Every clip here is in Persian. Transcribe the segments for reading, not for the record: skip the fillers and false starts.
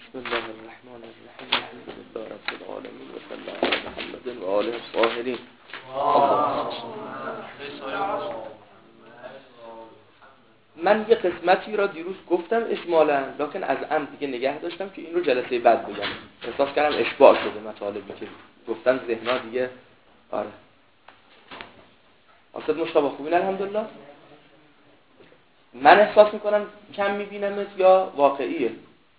بسم الله الرحمن الرحیم الحمد لله رب العالمین و صلی الله علی محمد و آله الطاهرین. من یه قسمتی را دیروز گفتم اجمالاً، لکن از عمد دیگه نگه داشتم که این رو جلسه بعد بگم. احساس کردم اشباع شده مطالبی که گفتم، ذهن‌ها دیگه آره. آسد مشتبه خوبین الحمدلله. من احساس میکنم کم میبینمت یا واقعیه؟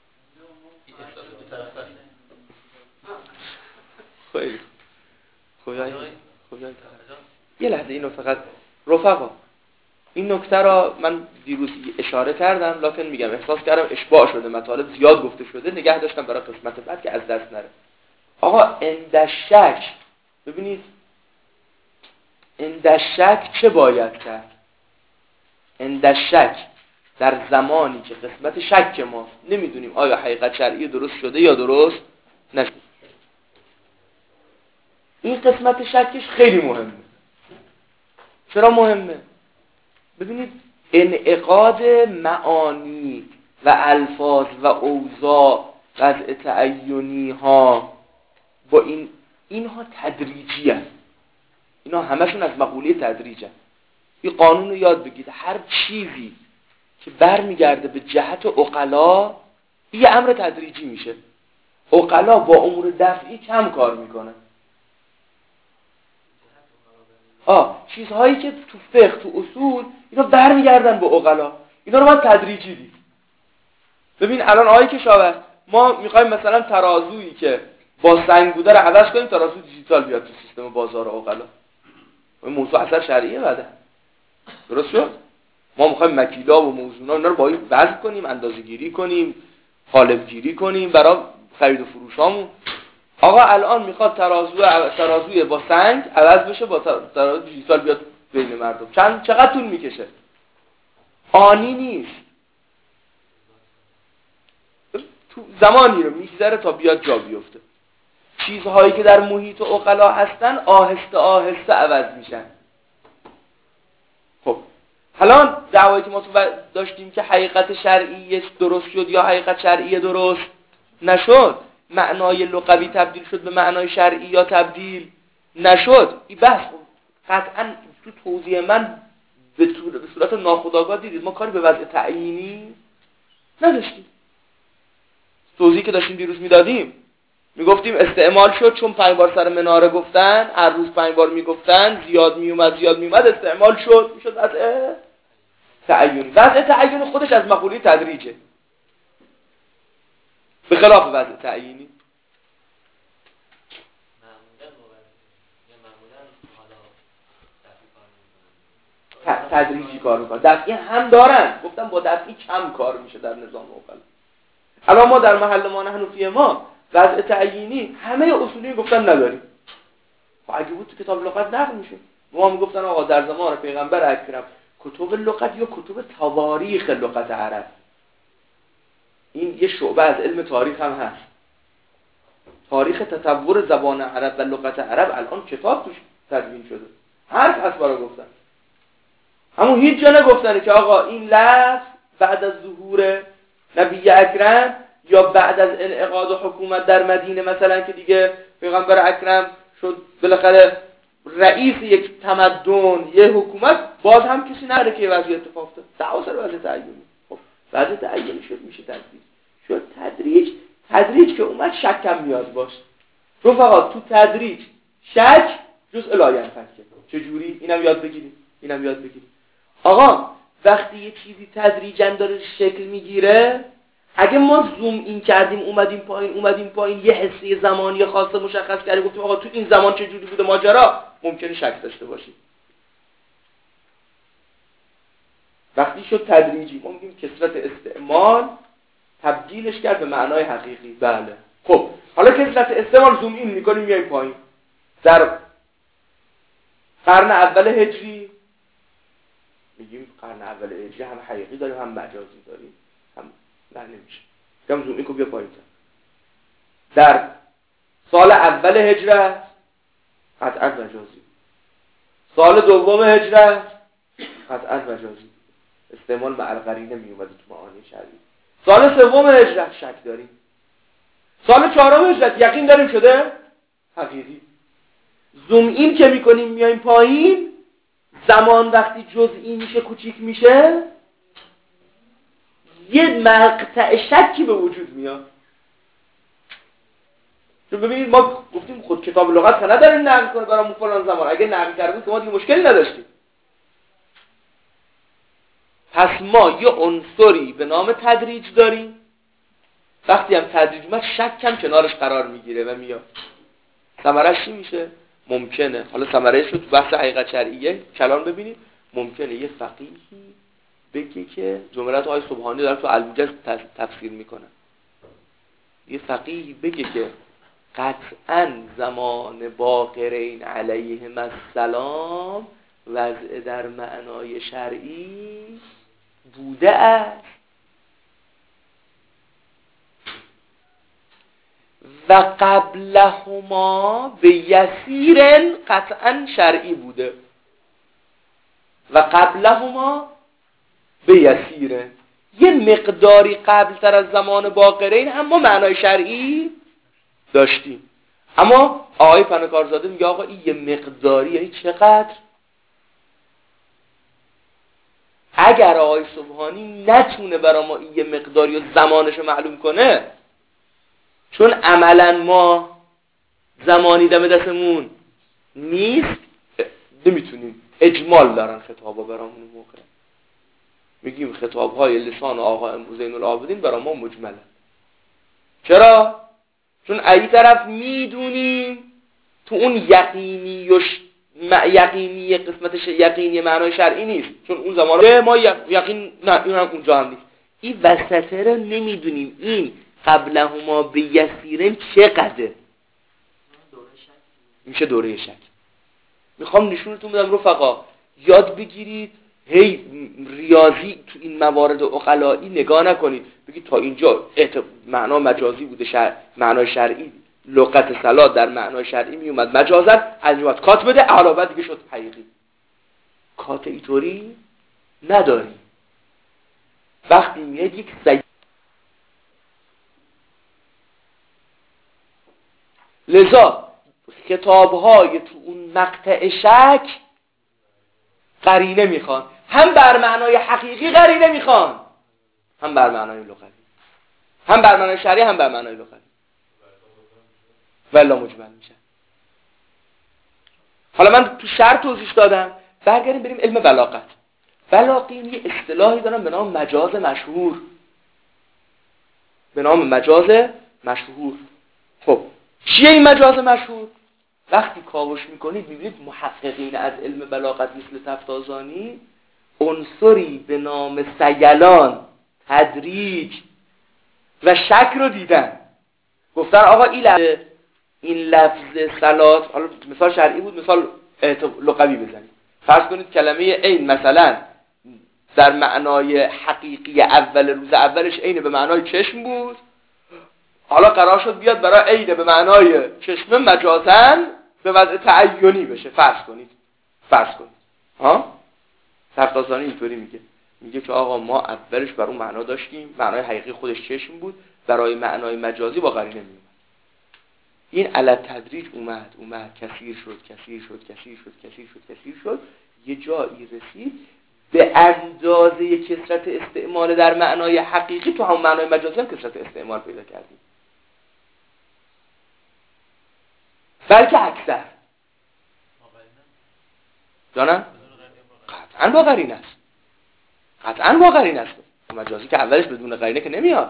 خیلی خوبه. یه لحظه اینو فقط رفقا، این نکته را من دیروز اشاره کردم، لکن میگم احساس کردم اشباع شده، مطالب زیاد گفته شده، نگه داشتم برای قسمت بعد که از دست نره. آقا اندشک، ببینید اندشک چه باید کرد؟ اندشک در زمانی که قسمت شک ماست، نمیدونیم آیا حقیقت شرعی درست شده یا درست نشده. این قسمت شکش خیلی مهمه. چرا مهمه؟ ببینید انعقاد معانی و الفاظ و اوضاع وضع تعینی ها با اینها تدریجی هست. اینا همشون از مقوله تدریج هست. این قانون رو یاد بگید، هر چیزی که برمیگرده به جهت عقلا یه امر تدریجی میشه. عقلا با امور دفعی کم کار میکنه. چیزهایی که تو فقه تو اصول اینا برمیگردن به عقلا، اینا رو باید تدریجی دید. ببین الان آیه کشاورز، ما میخوایم مثلا ترازویی که با سنگ بوده رو عوض کنیم، ترازو دیجیتال بیاد تو سیستم بازار عقلا. این موضوع اصلا شرعیه بعده. درست شد؟ ما میخوایم مکیلا و موزونا اینا رو با این وزن کنیم، اندازه‌گیری کنیم، قالب‌گیری کنیم برای خرید و فروشامون. آقا الان میخواد ترازوی با سنگ عوض بشه با ترازو دیجیتال بیاد بین مردم. چقدر طول میکشه؟ آنی نیست. تو زمانی رو میگذره تا بیاد جا بیفته. چیزهایی که در محیط عقلا هستن آهسته آهسته عوض میشن. خب الان دعوایی که ما داشتیم که حقیقت شرعی درست شد یا حقیقت شرعی درست نشد، معنای لغوی تبدیل شد به معنای شرعی یا تبدیل نشد، این بحث قطعا تو توضیح من به صورت ناخودآگاه دیدید ما کاری به وضع تعیینی نداشتیم. توضیحی که داشتیم دیروز میدادیم، میگفتیم استعمال شد چون 5 بار سر مناره گفتن، هر روز 5 بار میگفتن، زیاد میومد استعمال شد، میشد وضع تعیینی. وضع تعیینی خودش از مقوله تدریجه، به خلاف وضع تعیینی. تدریجی کار میکنن. دفعی هم دارن، گفتم با دفعی کم کار میشه در نظام عقل. الان ما در محل ما حنفی ما وضع تعیینی همه اصولی گفتن نداریم. اگه بود تو کتاب لغت نقل میشه. ما میگفتن آقا در زمان پیغمبر اکرم کتب لغت یا کتب تواریخ لغت عرب، این یه شعبه از علم تاریخ هم هست. تاریخ تطور زبان عرب و لغت عرب الان کتاب توش تدوین شده. حرف هست برای گفتن. همون هیچ جا نگفتن که آقا این لفظ بعد از ظهور نبی اکرم یا بعد از انعقاد حکومت در مدینه مثلا که دیگه پیغمبر اکرم شد بالاخره رئیس یک تمدن، یک حکومت، باز هم کسی نره که وضعیت اتفاق افتاد. دعوا سر وضع تعیینی. خب وضع تعیینی شد میشه تدریج. شد تدریج که اومد شک هم میاد باش. رفقا تو تدریج شک جزء لاینفکه. چجوری؟ اینم یاد بگیریم. آقا وقتی یه چیزی تدریجاً داره شکل میگیره، اگه ما زوم این کردیم اومدیم پایین یه حسی زمانی خاص مشخص کردیم گفتیم آقا تو این زمان چه جوری بوده ماجرا، ممکنه شک داشته باشیم. وقتی شد تدریجی ما میگیم کثرت استعمال تبدیلش کرد به معنای حقیقی. بله خب حالا کثرت استعمال زوم این میکنیم میایم پایین. در قرن اول هجری میگیم قرن اول هجری هم حقیقی داریم هم مجازی داریم، هم نه نمیشه. میگم زوم این کو بیا پایین. در سال اول هجرت قطعا مجازی، سال دوم هجرت قطعا مجازی، استعمال مع القرینه می اومده تو معانی شرعی. سال سوم هجرت شک داریم. سال 4 هجرت یقین داریم شده حقیقی. زوم این که میکنیم میایم پایین، زمان وقتی جزئی میشه کوچیک میشه یه مقطع شکی به وجود میاد. چون ببینید ما گفتیم خود کتاب لغت که نداریم نقل کنه برامون فلان زمان، اگه نقل کرده بود که ما دیگه مشکلی نداشتیم. پس ما یه عنصری به نام تدریج داریم، وقتی هم تدریج اومد شک هم کنارش قرار میگیره و میاد. ثمرش چی میشه؟ ممکنه، حالا ثمرهش رو تو بحث حقیقت شرعیه کلام ببینید، ممکنه یه فقیهی بگه که جملات آقای سبحانی دارن تو الموجز تفسیر میکنن، یه فقیهی بگه که قطعاً زمان باقرین علیهم السلام وضع در معنای شرعی بوده است و قبلهما به یسیر قطعاً شرعی بوده و قبلهما به یسیر، یه مقداری قبل تر از زمان باقرین هم ما معنای شرعی داشتیم. اما آقای پناهکارزاده میگه آقا این یه مقداری یعنی چقدر؟ اگر آقای سبحانی نتونه برای ما این یه مقداری و زمانش رو معلوم کنه، چون عملا ما زمانی دم دستمون نیست، نمیتونیم. اجمال دارن خطابا برامون موقع میگیم خطابهای لسان آقا زین العابدین برای ما مجمله. چرا؟ چون ای طرف میدونیم تو اون یقینی قسمتش یقینی معنای شرعی نیست، چون اون زمان ما یقین نه این هم اونجا هم نیست. این وسطه رو نمیدونیم این قبلهما به یسیرن چقدر میشه دوره شک. میخوام نشونتون بدم رفقا، یاد بگیرید هی ریاضی تو این موارد عقلائی نگاه نکنید بگید تا اینجا معنا مجازی بوده، معنای شرعی لغت صلات در معنای شرعی می اومد مجازن، انجامت کات بده علاوه دیگه شد حقیقی. کات اینطوری نداریم. وقتی میاد یک لذا کتاب‌های تو اون مقطع شک قرینه میخوان، هم بر معنای حقیقی قرینه میخوان، هم بر معنای لغوی، هم بر معنای شرعی هم بر معنای لغوی، ولا مجمل میشه. حالا من تو شرط توضیح دادم، برگردیم بریم علم بلاغت. بلاغین یه اصطلاحی دارن به نام مجاز مشهور، به نام مجاز مشهور. خب چیه این مجاز مشهور؟ وقتی کاوش میکنید میبینید محققین از علم بلاغت مثل تفتازانی عنصری به نام سیلان، تدریج و شک رو دیدن، گفتن آقا این لفظ صلات، حالا مثال شرعی بود مثال لغوی بزنید، فرض کنید کلمه عین مثلا در معنای حقیقی اول روز اولش عین به معنای چشم بود، حالا قرار شد بیاد برای عین به معنای چشم مجازن به وضع تعینی بشه. فرض کنید ها، تفتازانی اینطوری میگه که آقا ما اولش بر اون معنا داشتیم، معنای حقیقی خودش چشم بود، برای معنای مجازی با قرینه میومد. این علی تدریج اومد کثیر شد یه جایی رسید به اندازه کثرت استعمال در معنای حقیقی تو هم معنای مجازی هم کثرت استعمال پیدا کردیم، بلکه اکثر. جانم؟ قطعاً با قرینه است. مجازی که اولش بدون قرینه که نمیاد.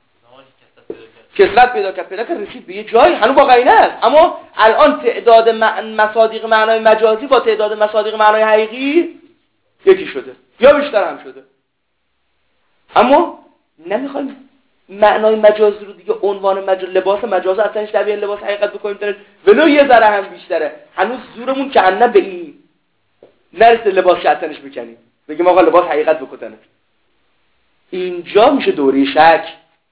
کثرت پیدا کرد رسید به یه جایی هنوز با قرینه است، اما الان تعداد مصادیق معنای مجازی با تعداد مصادیق معنای حقیقی یکی شده یا بیشتر هم شده. اما نمیخوایم معنای مجازی رو دیگه عنوان لباس مجاز اصلاش تبیین لباس حقیقت بکنیم تره ولو یه ذره هم بیشتره، هنوز زورمون که نه به این نرسه لباس شطنش بکنیم بگیم آقا لباس حقیقت بکنه. اینجا میشه دوره شک،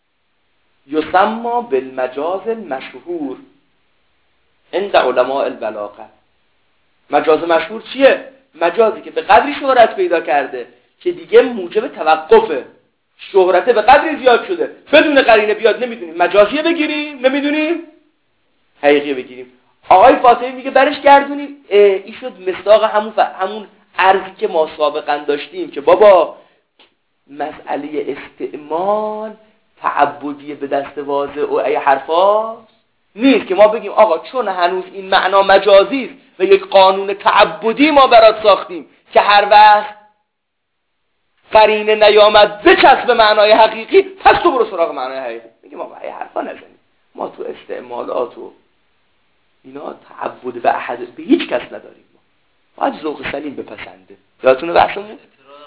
یسمى بالمجاز المشهور عند علماء البلاغه. مجاز مشهور چیه؟ مجازی که به قدری شهرت پیدا کرده که دیگه موجب توقفه، شهرته به قدری زیاد شده بدون قرینه بیاد نمیدونیم مجازیه بگیریم نمیدونیم حقیقی بگیریم. آقای فاطمی میگه برش گردونیم. این شد مصداق همون عرضی که ما سابقا داشتیم که بابا مسئله استعمال تعبدی به دست واضع و ای حرفا نیست که ما بگیم آقا چون هنوز این معنا مجازی است و یک قانون تعبدی ما برات ساختیم که هر وقت قرینه نیامد بچسب معنای حقیقی پس تو برو سراغ معنای حقیقی. میگیم آقا ای حرفا نزنیم، ما تو استعمالات و اینا تعبد به احد به هیچ کس نداریم، ما باید ذوق سلیم بپسنده. یادتونه بحثمون؟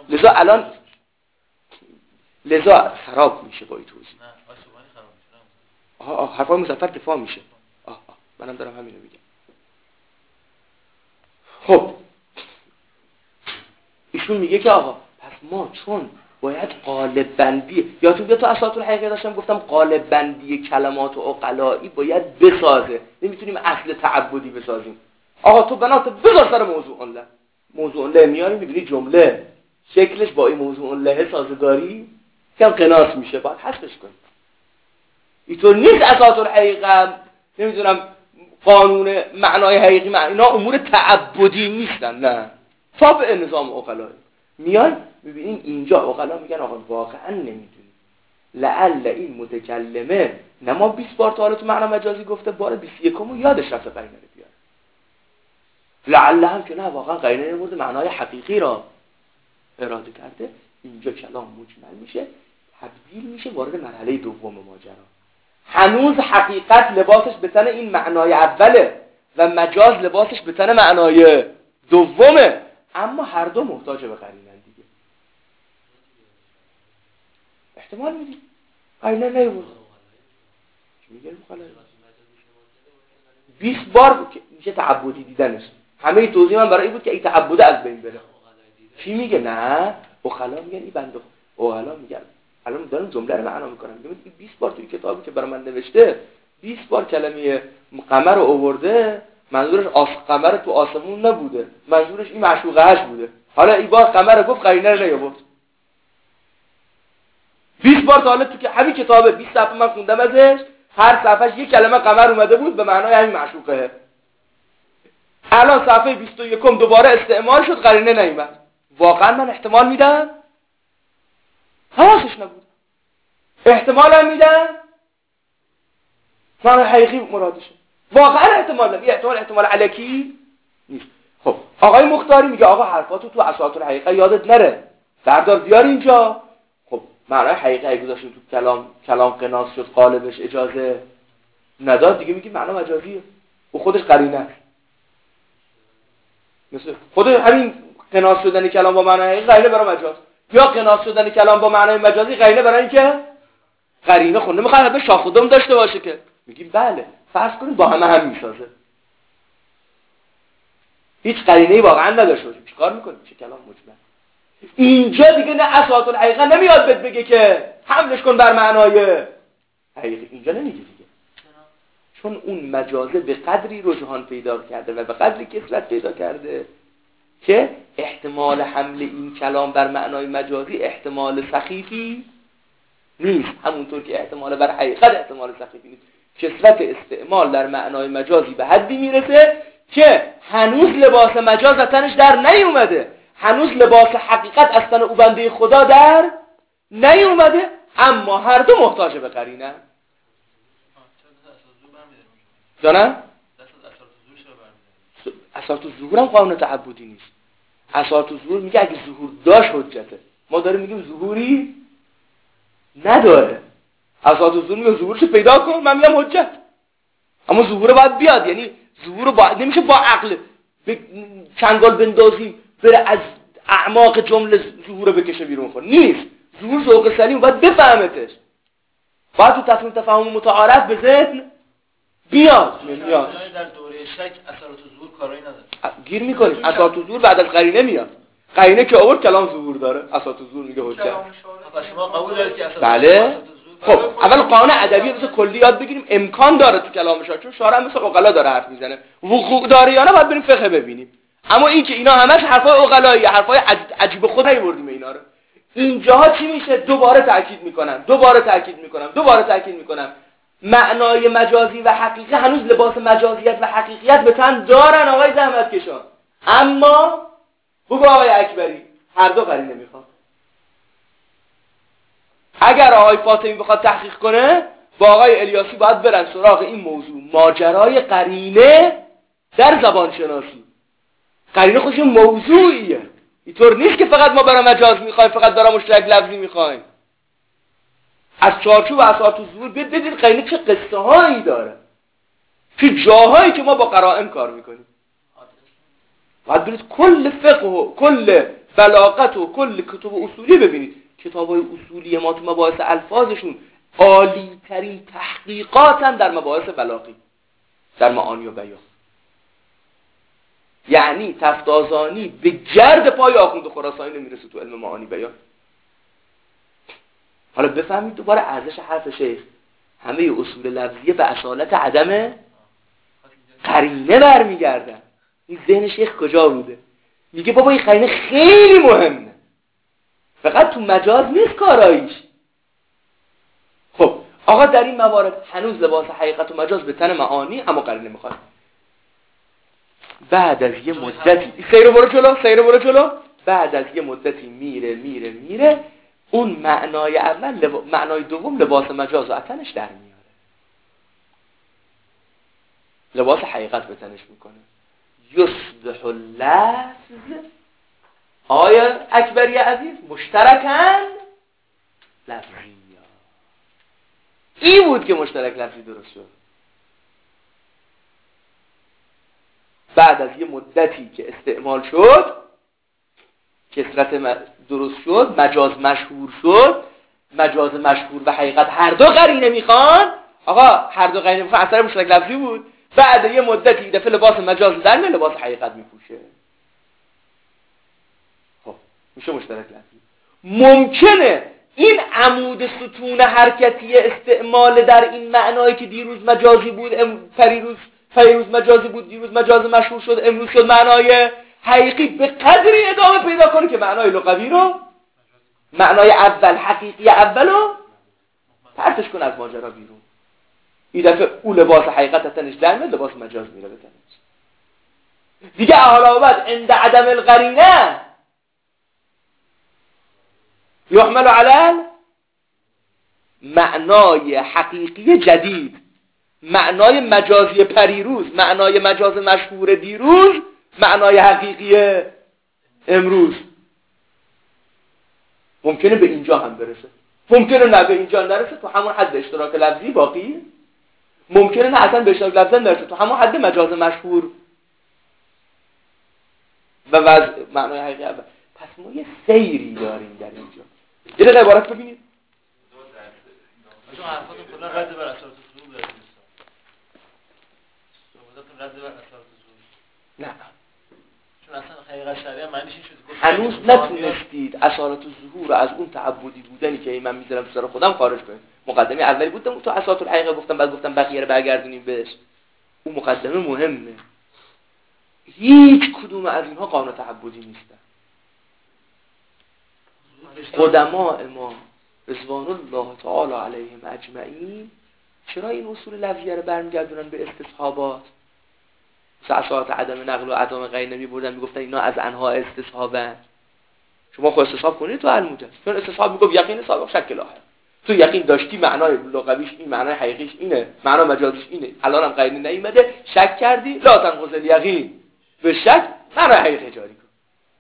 لذا خراب میشه با این توضیح. حرفای مظفر دفاع میشه. منم دارم همینو میگم. خب ایشون میگه که آقا پس ما چون باید قالب بندی، یادتون بیاد تو اساطیر الحقیقه داشتم گفتم قالب بندی کلمات و عقلایی باید بسازه، نمیتونیم اصل تعبدی بسازیم. آقا تو بنات بذار سر موضوع له میاری میبینی جمله شکلش با این موضوع له سازگاری کم قناس میشه، باید حذفش کنیم. اینطور نیست اساطیر الحقیقه نمیدونم قانون معنای حقیقی اینا امور تعبدی نیستن، نه تابع نظام عقلایی. میان میبینیم اینجا عقلا میگن آقا واقعا نمیدونیم، لعل این متکلمه نما 20 بار تا حالا تو معنی مجازی گفته، بار 21 یادش رفته قرینه رو بیاره. لعل هم که نه واقعا قرینه نمورده معنای حقیقی را اراده کرده. اینجا کلام مجمل میشه، تبدیل میشه وارد مرحله دوم ماجرا. هنوز حقیقت لباسش به تن این معنای اوله و مجاز لباسش به تن معنای دومه، اما هر دو محتاج به قرینه دیگه. احتمال میدی قرینه نیورد چی میگه مخالف 20 بار میشه تعبدی دیدنش. همه توضیح من برای این بود که این تعبد از بین بره. چی میگه؟ نه عقلا میگن این بنده عقلا میگن الان دارم جمله رو معنا میکنم، میگم 20 بار توی کتابی که برای من نوشته 20 بار کلمه قمر رو آورده، منظورش قمر تو آسمون نبوده، منظورش این معشوقه‌اش بوده. حالا این بار قمر رو گفت قرینه رو نیاورد. 20 بار تا حالا تو که همین کتابه 20 صفحه من خوندم ازش، هر صفحهش یک کلمه قمر اومده بود به معنای همین معشوقه. الان صفحه 21 دوباره استعمال شد قرینه نیامد. واقعا من احتمال میدم حواسش نبود، احتمال هم میدم معنی حقیقی مرادشه، واقعا احتمال نمیدم. این احتمال الکی نیست. خب آقای مختاری میگه آقا حرفاتو تو اساطیر الحقیقه یادت نره، بردار بیار اینجا. خب معنی حقیقی گذاشتیم تو کلام قناس شد، قالبش اجازه نداد دیگه، میگه معنی مجازیه و خودش قرینه است. مثل خود همین قناس شدن کلام با معنی حقیقی قرینه برای مجاز، یا قناس شدن کلام با معنی مجازی قرینه برای اینکه قرینه خونده میخواد به شاخ و دم داشته باشه که میگیم بله فرض کنید با همه هم میسازه، هیچ قرینه‌ای واقعا نداشته باشه، چیکار میکنیم؟ چه کلام مجمل. اینجا دیگه نه اساطیر الحقیقه نمیاد بهت بگه که حملش کن بر معنای حقیقی، اینجا نمیگه دیگه، چون اون مجازه به قدری رجحان پیدا کرده و به قدری کثرت پیدا کرده که احتمال حمل این کلام بر معنای مجازی احتمال سخیفی نیست، همونطور که احتمال بر حقیقت احتمال سخیفی نیست. کثرت استعمال در معنای مجازی به حدی میرسه که هنوز لباس مجاز از تنش در نیومده، هنوز لباس حقیقت از تن او بنده خدا در نیومده، اما هر دو محتاج به قرینه. جانم؟ اساطیر الظهور هم قانون تعبدی نیست. اساطیر الظهور میگه اگه ظهور داشت حجته، ما داریم میگیم ظهوری نداره. اساطیر الظهور میگه ظهورش پیدا کن، من میگم حجت، اما ظهور باید بیاد، یعنی ظهور باید نمیشه با عقل چنگال بندازیم بره از اعماق جمله ظهور بکشه بیرون کنه، نیست. ظهور ذوق سلیم باید بفهمتش، باید تو تصمیم تفاهم متعارف به ذهن بیاد. نمیاد در دوره شک اثرات ظهور کارایی نداره، گیر میکنیم. اثرات ظهور بعد از قرینه میاد، قرینه که آورد کلام ظهور داره، اثرات ظهور میگه حجت. شما قبول دارید که اثرات بله. خب اول قانون ادبی مثل کلی یاد بگیریم، امکان داره تو کلام شاه، چون شارع مثل عقلا داره حرف میزنه، وقوع داره یا نه باید بریم فقه ببینیم. اما این که اینا همش حرفای عقلاییه، حرفای عجیب خود نیوردیم اینا رو، اینجاها چی میشه؟ دوباره تاکید میکنم معنای مجازی و حقیقی هنوز لباس مجازیت و حقیقیت به تن دارن آقای زحمتکشان. اما بگو آقای اکبری هر دو قرینه میخواد. اگر آقای فاطمی بخواد تحقیق کنه با آقای الیاسی باید برن سراغ این موضوع، ماجرای قرینه در زبان شناسی. قرینه خودش موضوعیه، اینطور نیست که فقط ما برای مجاز میخوایم، فقط برای مشترک لفظی میخوایم. از چارچوب و اساس ظهور بدید قرینه چه قصه هایی داره، چه جاهایی که ما با قرائن کار میکنیم. باید برید کل فقه و کل بلاغت و کل کتب اصولی ببینید. کتابای اصولی ما تو مباحث الفاظشون عالی ترین تحقیقاتن در مباحث بلاغی، در معانی و بیان. یعنی تفتازانی به گرد پای آخوند خراسانی نمیرسه تو علم معانی بیان. حالا بفهمید دوباره ارزش حرف شیخ، همه اصول لفظیه به اصالت عدم قرینه برمیگردن. این ذهن شیخ کجا بوده؟ میگه بابا این قرینه خیلی مهمه، فقط تو مجاز نیست کاراییش. خب آقا در این موارد هنوز لباس حقیقت و مجاز به تن معانی، اما قرینه میخواد. بعد از یه مدتی سیر برو جلو. بعد از یه مدتی میره اون معنای اول معنای دوم لباس مجاز و تنش در میاره، لباس حقیقت به تنش میکنه. یصبح اللفظ آیا اکبری عزیز مشترکن لفظی. این بود که مشترک لفظی درست شد. بعد از یه مدتی که استعمال شد، کثرت درست شد، مجاز مشهور شد، مجاز مشهور و حقیقت هر دو قرینه میخوان. آقا هر دو قرینه میخوان، اثر مشترک لفظی بود. بعد یه مدتی دفعه لباس مجاز در میاد، لباس حقیقت میپوشه. خب میشه مشترک لفظی. ممکنه این عمود ستون حرکتی استعمال در این معنایی که دیروز مجازی بود، فیروز مجازی بود، دیروز مجاز مشهور شد، امروز شد معنای حقیقی، به قدری ادامه پیدا کنه که معنای لغوی رو، معنای اول حقیقی اول رو پرتش کنه از ماجرا بیرون. این دفعه او لباس حقیقت تنش در میاد، لباس مجاز میره به تنش دیگه. حالا بعد عند عدم القرینه یحمل علی معنای حقیقی جدید، معنای مجازی پریروز، معنای مجاز مشهور دیروز، معنای حقیقی امروز. ممکنه به اینجا هم برسه، ممکنه نه به اینجا نرسه، تو همون حد اشتراک لفظی باقی. ممکنه نه اصلا به اشتراک لفظی نرسه، تو همون حد مجاز مشهور و معنای حقیقی اول. پس ما یه سیری داریم در اینجا. یه دقیقه عبارت ببینید. چون حرفاتون کلا رد بر اثرات ظهور داره. صحبتاتون رد بر اثرات ظهور. نه. چون اصلا حقیقت شرعی معنیش این شد. هنوز نتونستید اثرات ظهور رو از اون تعبدی بودنی که من میذارم تو سر خودم خارج کنید. مقدمه اولی بودم تو اساس الحقیقه گفتم، بعد گفتم بقیه رو برگردونیم بهش. اون مقدمه مهمه. هیچ کدوم از اینها قانون تعبدی نیستن. قدماء ما رضوان الله تعالی علیهم اجمعین چرا این اصول لفظیه رو برمیگردونن به استصحابات؟ اساسات عدم نقل و عدم قرینه میبردن میگفتن اینا از انواع استصحابن. شما خود استصحاب کنید تو علموده، چون استصحاب میگفت یقین صاحب شک لاحق. تو یقین داشتی معنای لغویش این، معنای حقیقیش اینه، معنای مجازیش اینه، الان هم قرینه نیومده، شک کردی، لا تنقض الیقین، به شک معنای حقیقی جاری کن.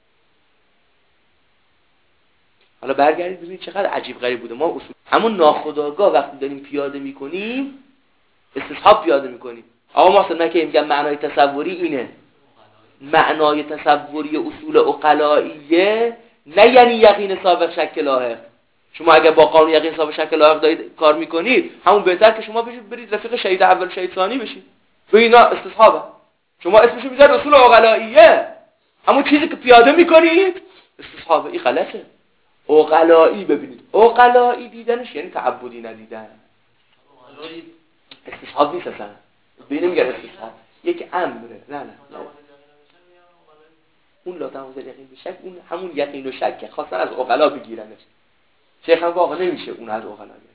حالا برگردید ببینید چقدر عجیب غریب بوده. ما اصول همون ناخودآگاه وقتی داریم پیاده میکنیم، استصحاب پیاده میکنیم. آقا محسن که میگم معنای تصوری اینه، معنای تصوری اصول عقلائیه نه یعنی یقین سابق شک لاحق. شما اگر با قانون یقین سابق شک لاحق دارید کار میکنید، همون بهتر که شما برید رفیق شهید اول شهید ثانی بشید. به اینا استصحابه. شما اسمشو میذارید اصول عقلائیه، همون چیزی که پیاده میکنید استصحابه. این غلطه. عقلائی ببینید، عقلائی دیدنش یعنی تعبدی ندیدن. استصحاب نیست اصلا. ببینید میگن استصحاب یک امره. نه اون لا تنازل یقین به شک، اون همون یقین و شک که خواستن از عقلا بگیرنش. شیخ هم آقا نمیشه اون از عقلا گرفت.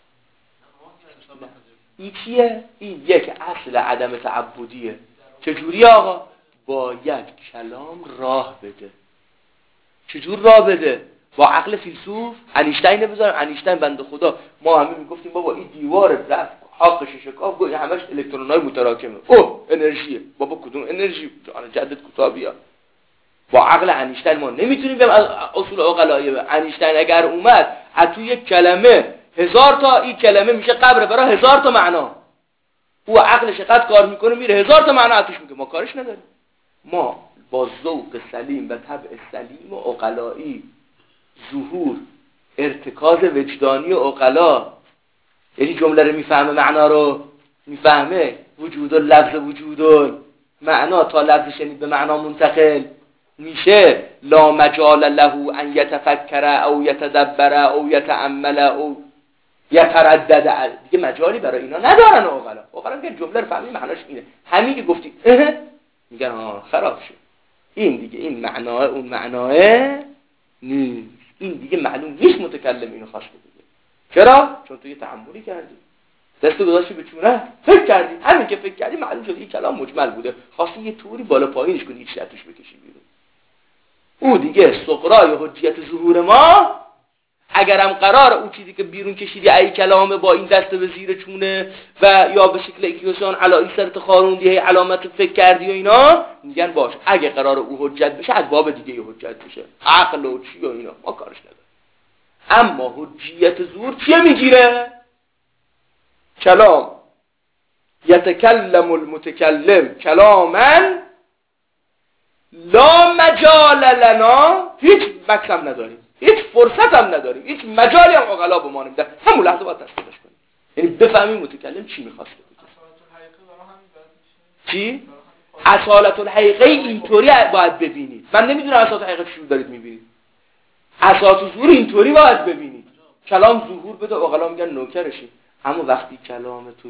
این چیه؟ این یک اصل عدم تعبدیه. چجوری آقا؟ باید کلام راه بده. چجور راه بده؟ با عقل فیلسوف. انیشتین بذارم، انیشتین بنده خدا ما همه میگفتیم بابا این دیوار رفت حقش شکاف، گویا همش الکترونای متراکمه. اوه انرژیه. بابا کدوم انرژی؟ جان جدت کتابیا. با عقل انیشتین ما نمیتونیم بیم از اصول عقلایی. انیشتین اگر اومد از توی یک کلمه 1000 تا این کلمه میشه قبر برای 1000 تا معنا. او عقلش قد کار میکنه میره 1000 تا معنا اتش میگه. ما کارش نداریم. ما با ذوق سلیم و طبع سلیم و عقلایی، ظهور ارتکاز وجدانی و عقلا، یعنی جمله رو میفهمه، معنا رو میفهمه، وجود و لفظ وجود و معنا تا لفظ شنید به معنا منتقل میشه. لا مجال له ان یتفکر او یتدبر او یتأمل او یتردد. دیگه مجالی برای اینا ندارن عقلا. عقلا میگن جمله رو فهمی معناش اینه. همین که گفتی میگن خراب شد. این دیگه این معناه اون معناه نیست. این دیگه معلوم نیست متکلم اینو خواسته بگه. چرا؟ چون تو یه تأملی کردی، دستو گذاشتی به چونه، فکر کردی. همین که فکر کردی معلوم شد این کلام مجمل بوده. خواستی یه طوری بالا پایینش کنی، هیچ شرطش بکشی بیرون. او دیگه سغرای حجیت ظهور ما. اگرم قرار اون چیزی که بیرون کشیدی ای کلامه با این دست به زیر چونه و یا به شکل اکیوسان علایی سرت خاروندی علامت فکر کردی و اینا، میگن باش اگه قرار او حجت بشه از باب دیگه یه حجت بشه، عقل و چی و اینا ما کارش نداره. اما حجیت ظهور چیه میگیره؟ کلام یتکلم المتکلم کلاما لا مجال لنا، هیچ مکسم نداریم، هیچ فرصت هم نداریم، هیچ مجالی هم عقلا به ما نمیدن. همون لحظه باید تصدیقش کنیم، یعنی بفهمیم متکلم چی میخواسته بگه. چی؟ اصالت الحقیقه اینطوری باید ببینید. من نمیدونم اصالت الحقیقه چی دارید میبینید. اصالت ظهور اینطوری باید ببینید. کلام ظهور بده، عقلا میگن نوکرشی. اما وقتی کلام تو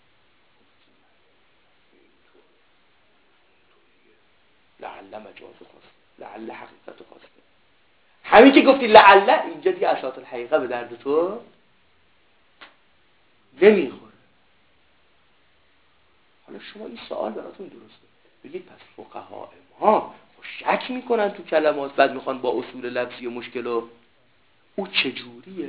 لعل مجاز خواسته، لعل حقیقت خواسته، همین که گفتی لعل، اینجا دیگه اصالت الحقیقه به درد تو نمیخوره. حالا شما این سوال براتون درسته، بگید پس فقها ما شک میکنن تو کلمات، بعد میخوان با اصول لفظی و مشکل و او چجوریه؟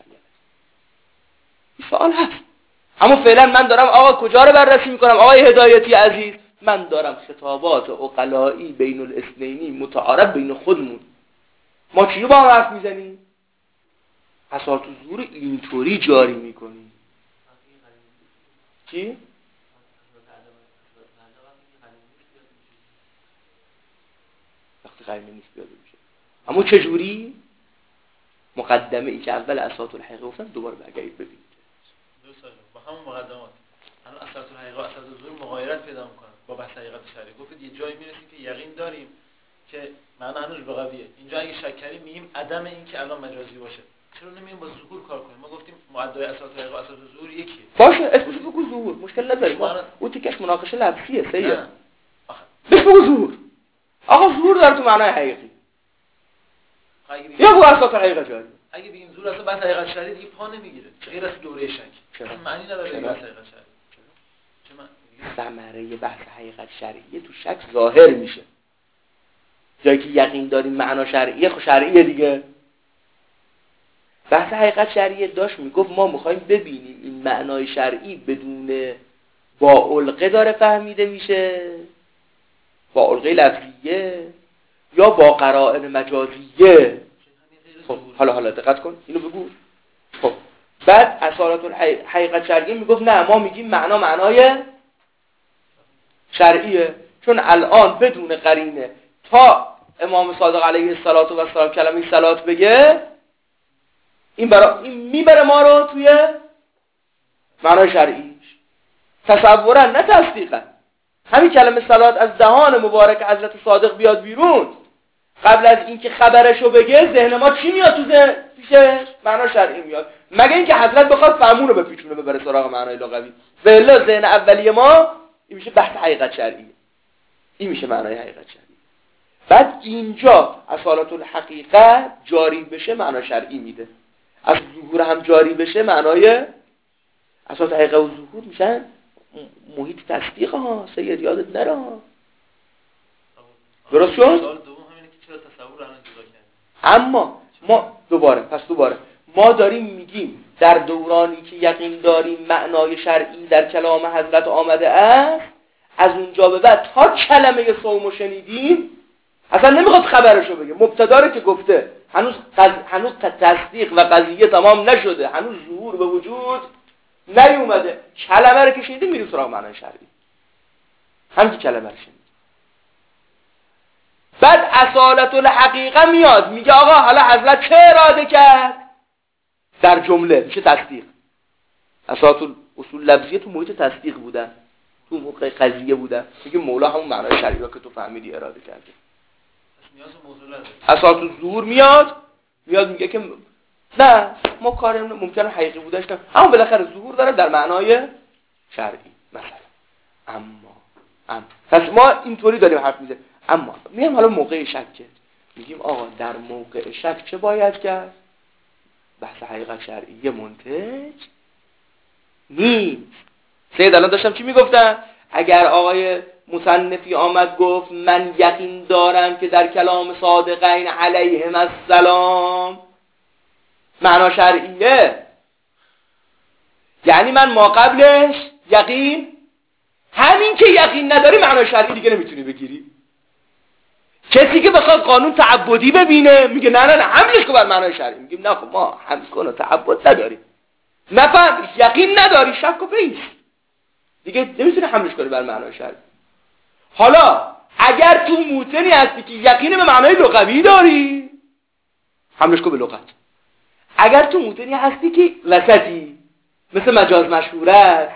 این سوال هست. اما فعلا من دارم آقا کجا رو بررسی میکنم؟ آقای هدایتی عزیز، من دارم خطابات عقلایی بین الاثنینی متعارف بین خودمون. ما چی رو با هم حرف میزنیم؟ اصالت ظهور اینطوری جاری میکنیم. چی؟ وقتی قرینه نیست بیاده میشه. اما چجوری؟ مقدمه ای که اول اصالت الحقیقه گفتن دوباره برگردید ببینید. با همون مقدمات الان اصالت الحقیقه و اصالت ظهور مغایرت پیدا میکنن با بحث حقیقت شرعی. گفتید یه جایی میرسیم که یقین داریم که معنا هنوز لغویه. اینجا اگه شک کردیم میگیم عدم این که الان مجازی باشه. چرا نمیگیم با ظهور کار کنیم؟ ما گفتیم معدای اصالت الحقیقه و اصالت ظهور یکیه. باشه اسمش بگو ظهور، مشکل نداره. اون تیکش مناقشه لفظیه، سیه. بس بگو ظهور. آقا ظهور داره تو معنای حقیقی. یا بگو اصالت الحقیقه جاری. اگه بگیم ظهور اصلا بحث حقیقت شرعی دیگه پا نمیگیره. غیر از دوره شک. اصلا معنی نداره بحث حقیقت شرعی. ثمره بحث حقیقت شرعیه تو شک ظاهر میشه. جایی که یقین داریم معنا شرعیه، خب شرعیه دیگه. بحث حقیقت شرعیه داشت میگفت ما میخوایم ببینیم این معنای شرعی بدون با علقه داره فهمیده میشه، با علقه لفظیه، یا با قرائن مجازیه. خب حالا دقت کن اینو بگو. خب بعد اصالت الحقیقت شرعیه میگفت نه، ما میگیم معنای شرعیه، چون الان بدون قرینه تا امام صادق علیه السلام کلمه صلات بگه، این میبره ما رو توی معنای شرعیش. تصورا نه تصدیقا. همین کلمه صلات از دهان مبارک حضرت صادق بیاد بیرون، قبل از اینکه خبرشو بگه ذهن ما چی میاد تو ذهنش؟ معنا شرعی میاد، مگه اینکه حضرت بخواد فهمون رو بپیچونه ببره سراغ معنای لغوی. و الا ذهن اولیه ما این میشه بحث حقیقت شرعی، این میشه معنای حقیقت شرعی. بعد اینجا اصالت الحقیقه جاری بشه معنا شرعی میده، از ظهور هم جاری بشه معنای اصالت حقیقه و ظهور میشن محیط تصدیق ها. سید یادت نره درست شد؟ سوال دوم همینه که چرا تصور الان جدا کردیم. اما ما دوباره ما داریم میگیم در دورانی که یقین داریم معنای شرعی در کلام حضرت آمده است، از اونجا به بعد تا کلمه صوم شنیدیم اصلا نمیخواد خبرشو بگه، مبتدا که گفته هنوز تصدیق و قضیه تمام نشده، هنوز ظهور به وجود نیومده، کلمه رو که شنیدیم میریم سراغ معنای شرعی، همین کلمه رو شنیدیم. بعد اصالت الحقیقه میاد میگه آقا حالا حضرت چه اراده کرد در جمله میشه تصدیق. اصالت اصول لفظیه تو محیط تصدیق بودن، تو موقع قضیه بودن، میگه مولا همون معنای شرعی رو که تو فهمیدی اراده کرده. اصالت ظهور میاد میگه که نه ما کار ممکنه حقیقی بودنش نه، اما بالاخره ظهور داره در معنای شرعی مثلا. اما پس ما اینطوری داریم حرف میزنیم. اما میام حالا موقع شک میگیم آقا در موقع شک چه باید کرد؟ بحث حقیقت شرعی منتج نیست. سید الان داشتم چی میگفتن؟ اگر آقای مصنفی آمد گفت من یقین دارم که در کلام صادقین علیهم السلام معنا شرعیه، یعنی من ما قبلش یقین، همین که یقین نداری معنای شرعی دیگه نمیتونی بگیری. کسی که بخواد قانون تعبدی ببینه میگه نه حملش کن بر معنای شرعی، میگیم نه خب ما حمل کن و تعبد نداریم، نفهم یقین نداری شک و پیش دیگه نمیتونی حملش کنی بر معنای شرعی. حالا اگر تو موتنی هستی که یقین به معنای لغوی داری حملش کن به لغت، اگر تو موتنی هستی که وسطی مثل مجاز مشهور است،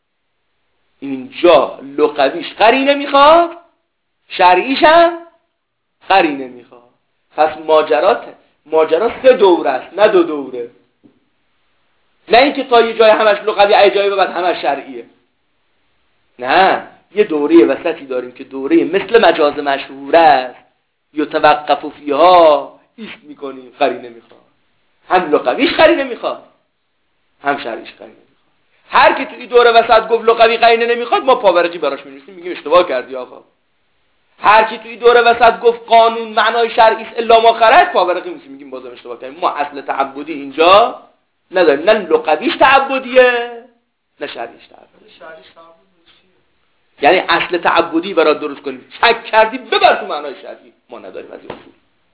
اینجا لغویش قرینه میخواد شرعیش هم قرینه میخواد. پس ماجرا 3 دوره است نه 2 دوره، نه اینکه تا یه جای همش لغوی ای جای بعد همش شرعیه، نه یه دوره وسطی داریم که دوره مثل مجاز مشهور است یتوقف فیها ایست میکنیم قرینه میخواد، هم لغویش قرینه میخواد هم شرعیش قرینه میخواد. هر کی تو این دوره وسط گفت لغوی قرینه نمیخواد ما پاورقی براش می‌نویسیم میگیم اشتباه کردی آقا. هر کی تو این دوره وسط گفت قانون معنای شرعی است الا ما خرج پاورقی میگیم بازم اشتباه کردیم. ما اصل تعبدی اینجا نداریم، نه لغویش تعبدیه نه شرعیش تعبدیه. یعنی اصل تعبدی برات درست کنیم شک کردی ببر تو معنای شرعی، ما نداریم از این اصول.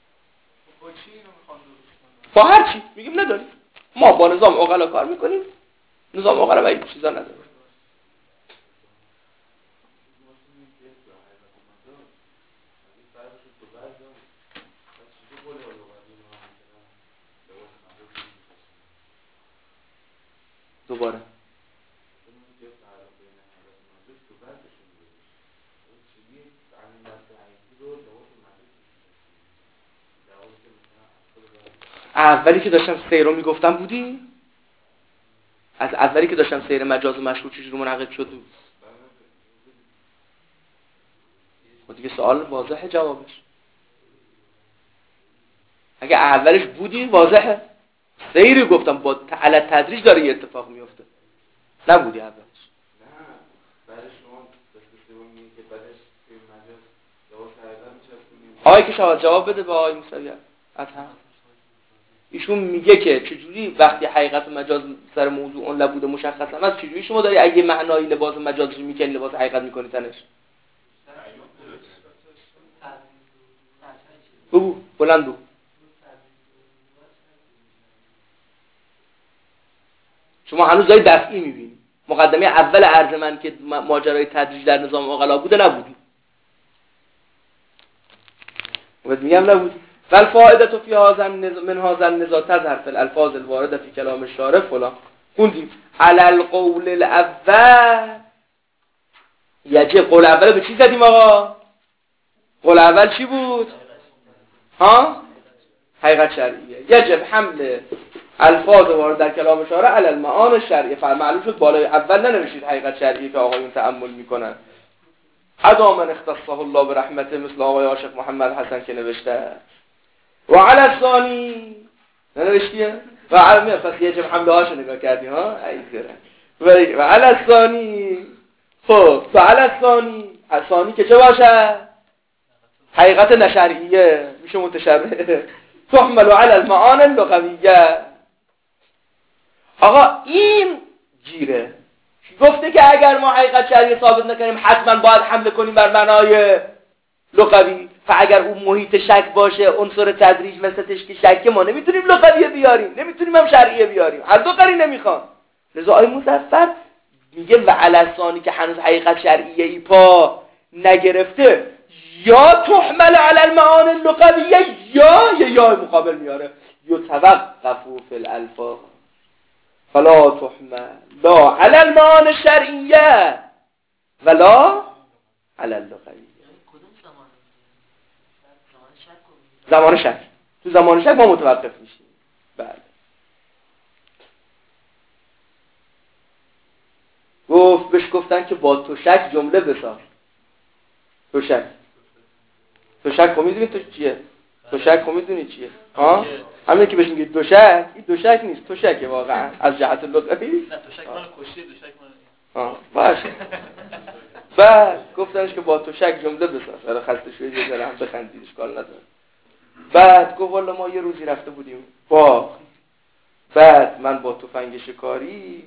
با هر چی میگیم نداریم، ما با نظام عقلا کار میکنیم، نظام عقلا و این چیزا نداریم. دوباره اولی که داشتم سیر رو میگفتم بودی؟ از اولی که داشتم سیر مجاز و مشروع چجوری منعقد شد؟ خب دیگه سوال واضحه جوابش. اگه اولش بودی واضحه. سیری گفتم با على تدریج داره یه اتفاق میفته. نبودی اولش. نه بعدش شما داشته میگی که بعدش سیر مجاز جواز کردن میشه. آقای که شما جواب بده به آقای موسوی. اصلا ایشون میگه که چجوری وقتی حقیقت مجاز سر موضوع اون لبوده مشخص هم است، چجوری شما داری اگه معنای لباس مجاز رو میکنی لباس حقیقت میکنی تنش؟ بگو بلند بگو. شما هنوز داری دفعی میبینی. مقدمه اول عرض من که ماجرای تدریج در نظام عقلا بوده نبودی. میگم نبودی. والفائده فی هذا من هذا النزاع تظهر في الالفاظ الوارده في كلام الشارع فلان. خوندیم علی القول الاول. یجب قول اول به چی زدیم آقا؟ قول اول چی بود؟ ها؟ حقیقت شرعیه. یجب حمل الفاظ وارد در کلام شارع علی المعانی الشرعیه. معلوم شد بالای اول ننوشید حقیقت شرعیه که آقایون تأمل میکنن. ادا من اختصه الله به رحمته، مثل آقای عاشق محمد حسن که نوشته و علی الثانی ننوشتیه و علی پس یه جمع حمله هاشو نگاه کردی ها و علی الثانی. خب و علی الثانی که چه باشه؟ حقیقت نشریه میشه متشابه. تحمل علی المعانی اللغویه. آقا این گیره گفته که اگر ما حقیقت شرعی ثابت نکنیم حتما باید حمله کنیم بر معنای لغوی. اگر اون محیط شک باشه عنصر تدریج مثل تشک شک، ما نمیتونیم لغویه بیاریم، نمیتونیم هم شرعیه بیاریم، هر دو قرینه نمیخوان. لذا آقای مظفر میگه و علسانی که هنوز حقیقت شرعیه ای پا نگرفته، یا تحمل علی المعانی اللغویه یا مقابل میاره یتوقف فی الالفاظ فلا تحمل لا علی المعانی الشرعیه ولا علی اللغویه. زمان شک. تو زمان شک ما متوقف میشیم. بله. بهش گفتن که با تو شک جمله بساز. تو شک خب میدونی تو چیه؟ تو شک خب میدونی چیه؟ ها؟ همین که بهش میگی دو شک، این دو شک نیست، تو شکه واقعا از جهت لغوی. نه تو شک مال کشتی، دو شک مال باشه. بعد گفتنش که با تو شک جمله بساز. برای خسته شوی یه ذره هم بخندید، اشکال نداره. بعد گفت والا ما یه روزی رفته بودیم باغ، بعد من با تفنگ شکاری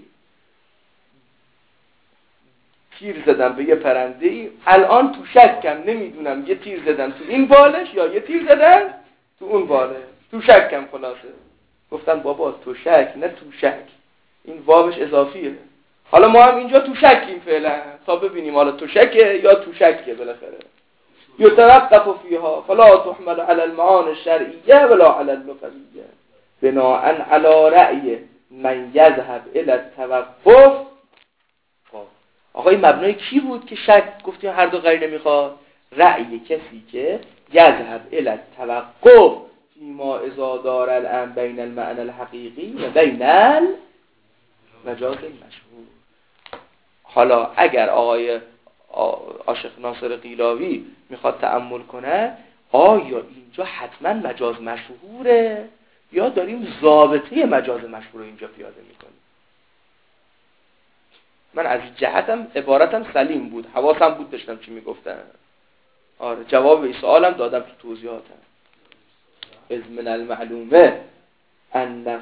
تیر زدم به یه پرنده‌ای، الان تو شکم نمیدونم یه تیر زدم تو این بالش یا یه تیر زدم تو اون بالش، تو شکم خلاصه. گفتم بابا تو شک نه تو شک، این واوش اضافیه. حالا ما هم اینجا تو شکیم فعلا تا ببینیم حالا تو شکه یا تو شکه. بالاخره یتوقف فیها فلا تحمل علی المعانی الشرعیه ولا علی اللغویه بناء علی رأی من یذهب الی التوقف. آقای مبنای کی بود که شک گفتیم هر دو قرینه میخواد؟ رأی کسی که یذهب الی التوقف فیما اذا دار الامر بین المعنى الحقیقی و بین المجاز المشهور. حالا اگر آقای عاشق ناصر قیلاوی میخواد تأمل کنه، آیا اینجا حتما مجاز مشهوره یا داریم ضابطه مجاز مشهور رو اینجا پیاده میکنیم؟ من از جهتم عبارتم سلیم بود، حواسم بود داشتم چی میگفتم. آره جواب به سوالم دادم تو توضیحاتم. از من المعلومه انه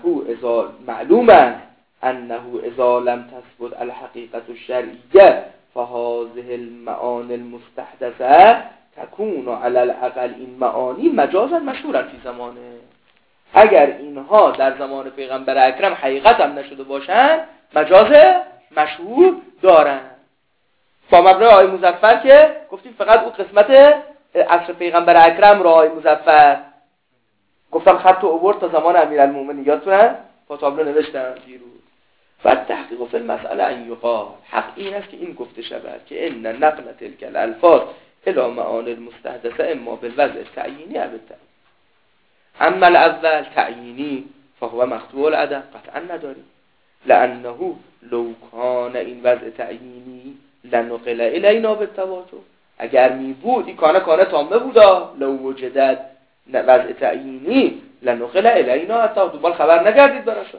اذا لم تثبت الحقیقت الشرعیه فهذه المعانی المستحدثه تكون على الاقل این معانی مجازا مشهورا فی زمانه. اگر اینها در زمان پیغمبر اکرم حقیقت هم نشده باشن مجاز مشهور دارن. با مبنای آقای مظفر که گفتیم فقط اون قسمت عصر پیغمبر اکرم را آقای مظفر گفتم خط و عبور تا زمان امیرالمومنین یادتونه؟ با تابلو نوشتم دیروز. و تحقیق فی المسئله ان یقال، حق این است که این گفته شود که ان نقل تلک الالفاظ الى معانی المستحدثه اما بالوضع التعیینی او بالتعیین. اما الاول تعیینی فهو مقطوع العدم، قطعا نداریم. لانه لو کان این وضع تعیینی لنقل الینا بالتواتر، اگر می بود این کانه تامه بودا، لو وجدت وضع تعیینی لنقل الینا حتی دوبال خبر نگردید براشون.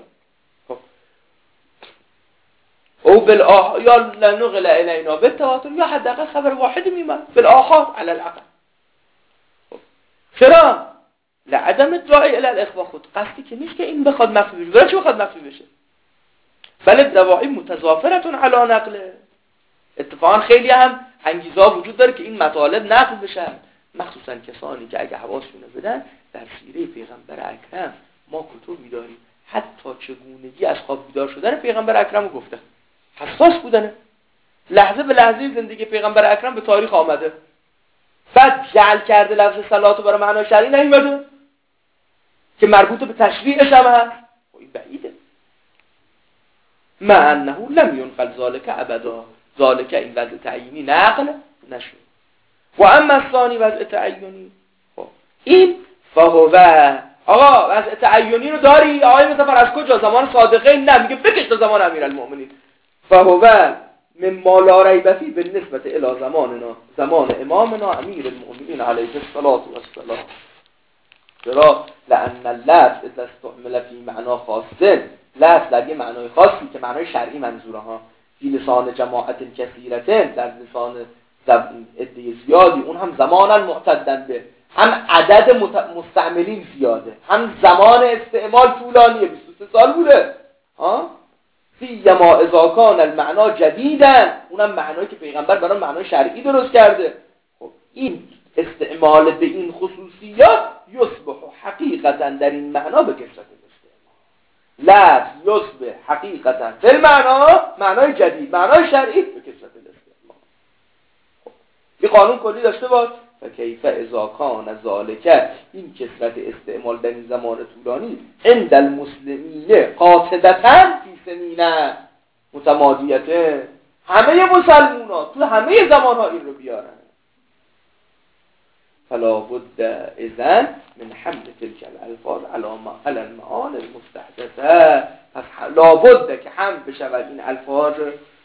او یا لنقل الینا بالتواتر یا حداقل خبر واحد میمد بالآحاد علی الاقل. چرا؟ لعدم ادعای الی الاخفاء، خود قصدی که نیست که این بخواد مخفی بشه. برای چی بخواد مخفی بشه؟ بله دواعی متضافرتون علی نقله. اتفاقا خیلی هم انگیزه وجود داره که این مطالب نقل بشن، مخصوصا کسانی که اگه حواسشونه بدن در سیره پیغمبر اکرم ما کتبی داریم حتی چگونگی از خواب بیدار شدن پیغمبر اکرم رو گفته، حساس بودنه، لحظه به لحظه زندگی پیغمبر اکرم به تاریخ آمده، بعد جعل کرده لفظ صلاتو برای معنای شرعی نیومده که مربوط به تشریعش هم هست. این بعیده. مع انه لم ينقل ذلك ابدا، ذلك این وضع تعیینی نقل نشد. و اما الثانی وضع تعیینی، این فهو آقا وضع تعیینی رو داری آقای مظفر از کجا؟ زمان صادقین؟ نه، میگه بکش تا زمان امیرالمومنین. فهو مما لا ریب فیه بالنسبه الی زماننا زمان امامنا امیر المؤمنین علیه الصلاة والسلام. چرا؟ لأن اللفظ اذا استعمل فی معنا خاصه، لفظ در یه معنای خاصی که معنای شرعی منظوره ها، فی لسان جماعت کثیرتن، در لسان عده زیادی، اون هم زمانا معتدن به، هم عدد مستعملین زیاده، هم زمان استعمال طولانیه، 23 سال بوده ها. فیما اذا کان المعنا جدیدا، اونم معنایی که پیغمبر برای معنای شرعی درست کرده. خب این استعمال به این خصوصیات یصبح حقیقتا در این معنا به کثرت استعمال، لفظ یصبح حقیقتا در معنا، معنای جدید، معنای شرعی به کثرت استعمال. خب این قانون کلی داشته باش. فکیف اذا کان ذالک، این کثرت استعمال در این زمان طولانی، عند المسلمین قاطبتا فی سنین متمادیته، همه مسلمونا تو همه زمانها این رو بیارن. فلا بد اذن من حمل تلك الالفاظ على المعانی المستحدثه، پس لا بد که حمل بشود این الفاظ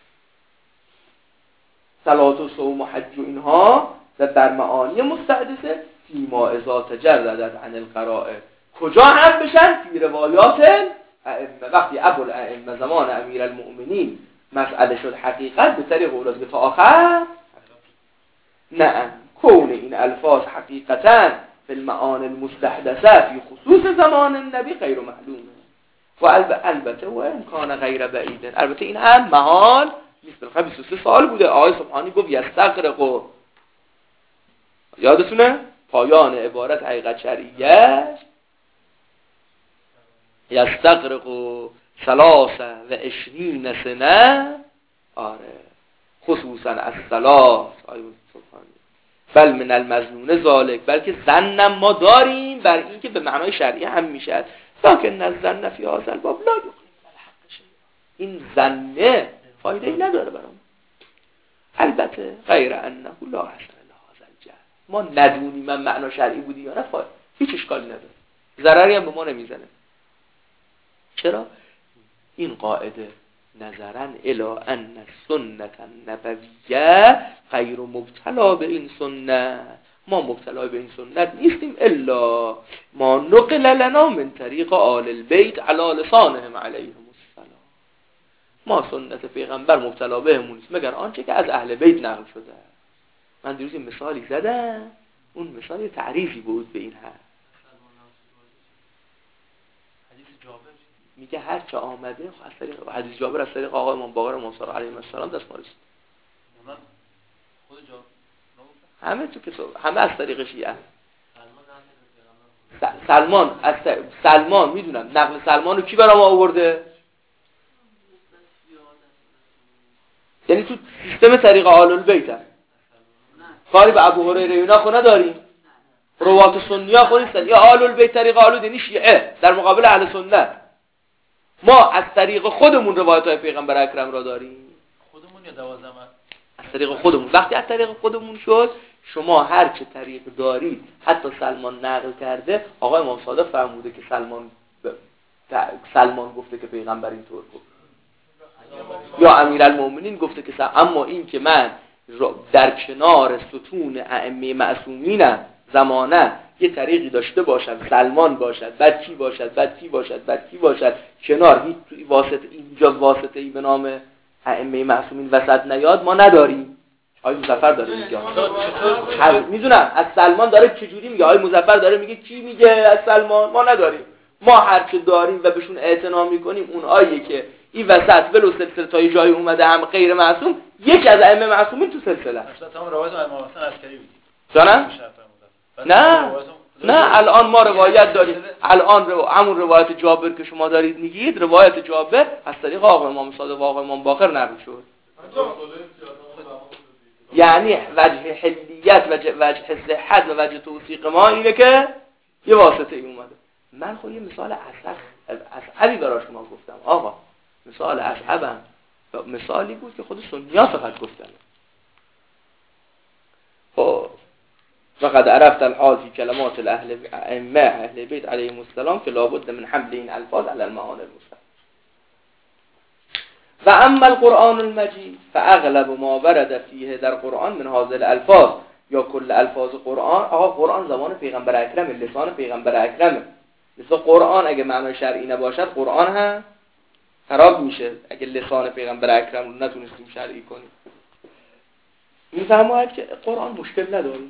صلات و صوم و حج و اینها در معانی مستحدثه، فیما اذا تجردت عن القرائن، کجا هم بشن؟ فی روایات ائمه. وقتی ابو الائمه زمان امیر المؤمنین مسئله شد حقیقت به طریق اولاد تا آخر، نه کون این الفاظ حقیقتا فی المعانی المستحدثه فی خصوص زمان النبی غیر معلومه. و البته و امکان غیر بعیده، البته این هم محال نیست. بالاخره 23 سال بوده. آقای سبحانی گفت یستغرق، یادتونه پایان عبارت حقیقت شرعیه، یستغرق 23 سنه، آره خصوصا از ثلاث، آیه سبحانی بل من المظنون ذالک، بلکه ظنم ما داریم بر این که به معنای شرعی هم میشه، لکن الظن فی هذا الباب لا یغنی من الحق شیئا، این ظنه فایده ای نداره برام. البته غیر انه لا حسن لهذا الجهل، ما ندونیم من معنا شرعی بودی یا نه، هیچ اشکالی نداره، ضرری هم به ما نمیزنه. چرا؟ این قاعده نظرا الی ان السنة النبویه غیر مبتلا به این سنت، ما مبتلا به این سنت نیستیم الا ما نقل لنا من طریق آل البیت علی لسانهم علیهم السلام، ما سنت پیغمبر مبتلا بهمون نیست مگر آنچه که از اهل بیت نقل شده. من دیروز این مثالی زدم، اون مثال تعریفی بود به این حرف. میگه هر چه آمده از طریق حدیث جابر، از طریق آقای امام باقر منصور علیه السلام دست ما رسید. خود همه تو کتاب، همه از طریق شیعه. سلمان میدونم نقل سلمان رو کی برام آورده؟ یعنی تو سیستم طریق آل البیت هست. کاری به ابو هریره اینا خو نداریم. روات سنی‌ها خو نیستن. یا آل البیت طریق آل یعنی شیعه در مقابل اهل سنت. ما از طریق خودمون روایت‌های پیغمبر اکرم را داریم. خودمون یا 12 از طریق خودمون. وقتی از طریق خودمون شد، شما هر چه طریق دارید، حتی سلمان نقل کرده، آقای امام صادق فرموده که سلمان گفته که پیغمبر اینطور گفت، یا امیرالمومنین گفته که اما این که من در کنار ستون ائمه معصومینم زمانه یه طریقی داشته باشم، سلمان باشد، بعد کی باشد، بعد کی باشد، بعد کی باشد، کنار هیچ واسطه، اینجا واسطه ای به نام ائمه معصومین وسط نیاد، ما نداریم. آقای مظفر داره میگه، میدونم از سلمان داره چجوری میگه، آقای مظفر داره میگه کی میگه از سلمان، ما نداریم. ما هر چه داریم و بهشون اعتنا میکنیم اون آیه که این وسط ولو سلسله تا یه جایی اومده هم غیر معصوم، یکی از ائمه معصومین تو سلسله است. اصلا تمام روایت امام حسن عسکری بود. جانم؟ نه الان ما روایت داریم، الان همون روایت جابر که شما دارید میگید، روایت جابر از طریق آقای امام صادق و آقای امام باقر نقل شد. یعنی وجه حلیت و وجه صحت و وجه توثیق ما اینه که یه واسطه ای اومده. من خود یه مثال اصحابی برای شما گفتم آقا، مثال اصحابم مثالی بود که خود سنی‌ها فقط گفتن. وقد عرفت الحال في كلمات اهل بیت علیهم السلام که لابد من حمل این الفاظ علی المعانی المستحدث. و اما القرآن المجید فاغلب ما ورد فیه در قرآن من هذه الالفاظ یا کل الفاظ قرآن. آقا قرآن زبان پیغمبر اکرم، لسان پیغمبر اکرمه. مثل قرآن اگه معنای شرعی نباشد قرآن هم خراب میشه اگه لسان پیغمبر اکرم رو نتونستیم شرعی کنیم. میفرماید که قرآن مشکل نداره،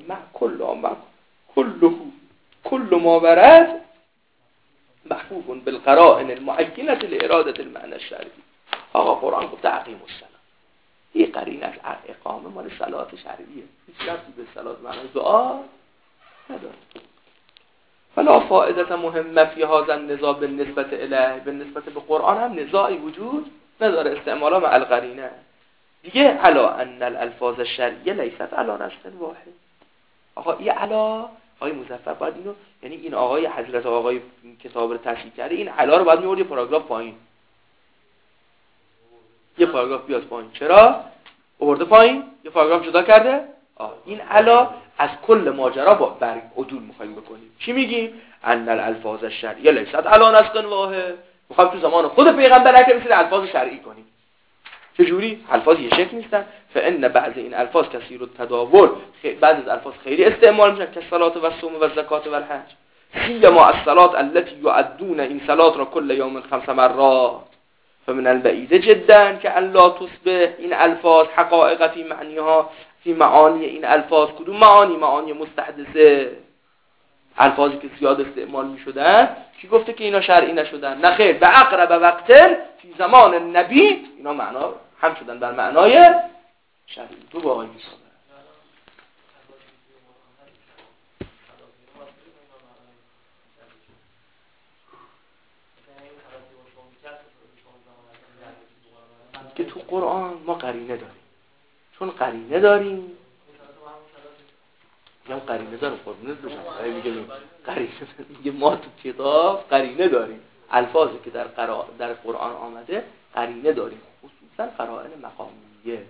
کل ما ورد محفوظ بالقرائن المعینة لإرادة المعنى الشرعی. آقا قرآن گفته اقیموا الصلاة، این قرینه از اقامه مال صلات شرعیه، هیچ ربطی به صلات معنای دعا نداره. فلا فائدة مهمه فی هذا النزاع بالنسبة الیه، بالنسبة به قرآن هم نزاعی وجود نداره استعمالا مع القرینه. دیگه علا ان الالفاظ الشرعیه لیست علی نسق واحد. آقا این علا آقای مظفر باید اینو، یعنی این آقای حضرت آقای کتاب رو تصحیح کرده، این علا رو باید میورد یه پاراگراف پایین، یه پاراگراف بیاد پایین. چرا آورده پایین؟ یه پاراگراف جدا کرده. این علا از کل ماجرا بر عدول میخوایم بکنیم. چی میگیم؟ ان الالفاظ الشرعیه لیست علی نسق واحد. میخوایم تو زمان خود پیغمبر اکرم مثل الفاظ شرعی کنیم. چجوری؟ الفاظ یه شکل نیستن. فان بعض این الفاظ کثیر التداول، بعض از الفاظ خیلی استعمال میشن که صلات و صوم و زکات و الحج. سیما الصلات التي يعدون این صلات را کل یوم 5 مرات فمن البعید جدا که ان لا تصبح این الفاظ حقائق فی معنیها، فی معانی این الفاظ. کدوم معانی؟ معانی مستحدثه، الفاظی که زیاد استعمال میشدن. کی گفته که اینا شرعی نشدن؟ نه خیر، به اقرب وقت فی زمان نبی اینا معنا هم شدن بر معنای شرعی. تو با آقای میسا که تو قرآن ما قرینه داریم، چون قرینه داریم میگم قرینه داریم قربونت بشم، میگه قرینه میگه ما تو کتاب قرینه داریم، الفاظی که در قرآن آمده قرینه داریم، خصوصا قرائن مقامیه.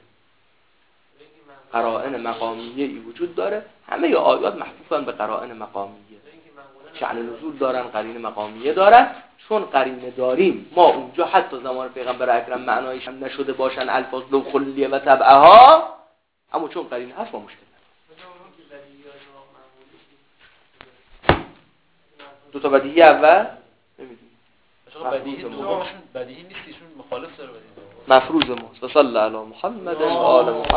قرائن مقامیه ای وجود داره، همه آیات محفوظن به قرائن مقامیه، شأن نزول دارن، قرینه مقامیه دارن. چون قرینه داریم ما اونجا حتی زمان پیغمبر اکرم معنایش هم نشده باشن الفاظ لو کلیه و تبعها، اما چون قرینه هست ما مشکل نداریم. دو تا بدیهی اول نمیدونیم، بدیهی نیست، ایشون مخالف داره بدیهی مفروض ماست. و صلی علی محمد و آل محمد.